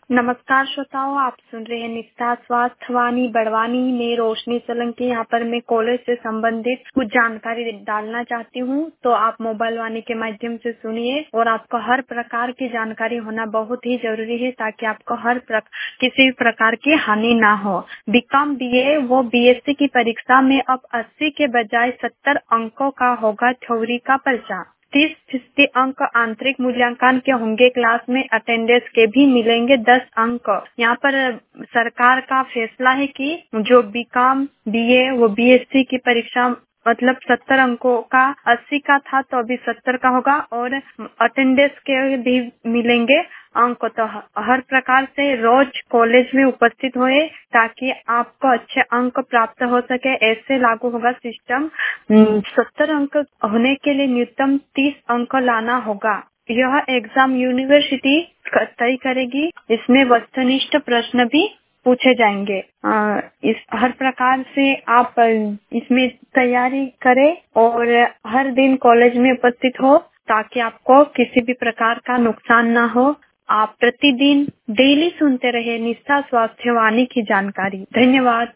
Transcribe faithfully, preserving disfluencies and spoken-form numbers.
नमस्कार श्रोताओं, आप सुन रहे हैं निष्ठा स्वास्थ्य वाणी बड़वानी में रोशनी सोलंकी। यहाँ पर मैं कॉलेज से संबंधित कुछ जानकारी डालना चाहती हूँ, तो आप मोबाइल वाणी के माध्यम से सुनिए। और आपको हर प्रकार की जानकारी होना बहुत ही जरूरी है, ताकि आपको हर प्रक, किसी भी प्रकार की हानि ना हो। बीकॉम बीए वो बीएससी की परीक्षा में अब अस्सी के बजाय सत्तर अंकों का होगा थ्योरी का पर्चा। तीस फीसदी अंक आंतरिक मूल्यांकन के होंगे। क्लास में अटेंडेंस के भी मिलेंगे दस अंक। यहाँ पर सरकार का फैसला है कि जो बीकॉम बीए वो बीएससी की परीक्षा मतलब सत्तर अंकों का अस्सी का था, तो अभी सत्तर का होगा। और अटेंडेंस के भी मिलेंगे अंक। तो हर प्रकार से रोज कॉलेज में उपस्थित होए, ताकि आपको अच्छे अंक प्राप्त हो सके। ऐसे लागू होगा सिस्टम। सत्तर अंक होने के लिए न्यूनतम तीस अंक लाना होगा। यह एग्जाम यूनिवर्सिटी तय करेगी। इसमें वस्तुनिष्ठ प्रश्न भी पूछे जाएंगे। आ, इस हर प्रकार से आप इसमें तैयारी करें और हर दिन कॉलेज में उपस्थित हो, ताकि आपको किसी भी प्रकार का नुकसान ना हो। आप प्रतिदिन डेली सुनते रहे निष्ठा स्वास्थ्य वाणी की जानकारी। धन्यवाद।